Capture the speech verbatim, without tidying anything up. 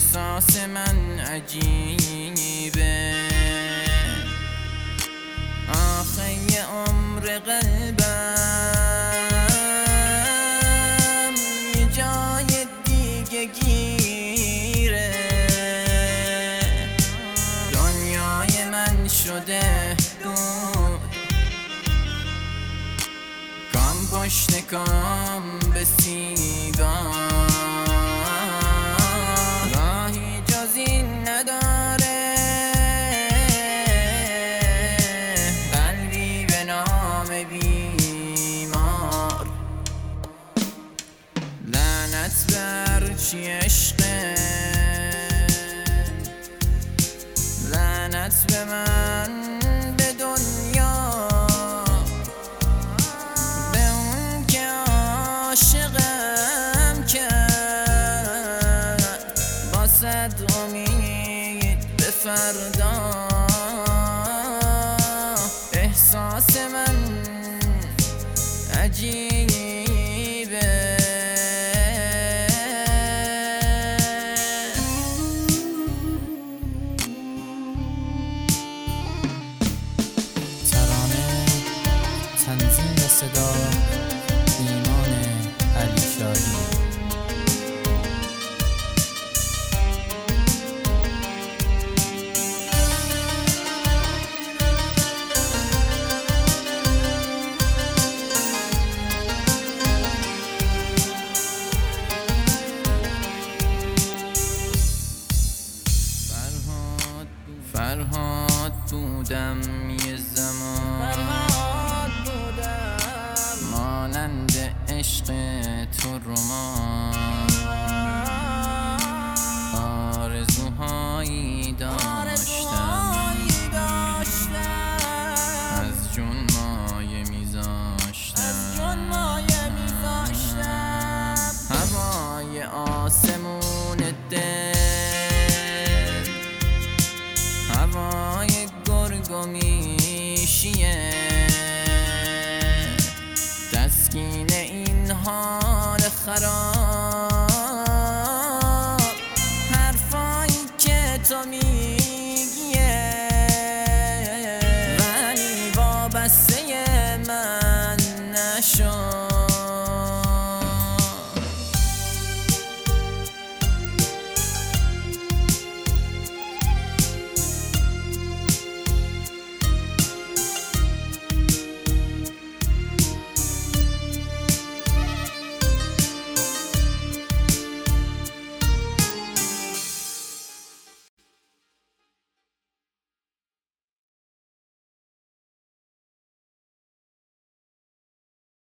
احساس من عجیبه، آخه عمر قلبم یه جای دیگه گیره، دنیای من شده دور، کام پشت کام به سیگار، راهی جز این نداره قلبی به نام بیمار. لعنت بر چی عشقه، لعنت به من، به دنیا، به اون که عاشقم کرد با صد امید به فردا. احساس من عجیبه، تنظیم و صدا ایمان علیشاهی. فرهاد فرهاد بودم یه زمان، مانند عشق تو رمان.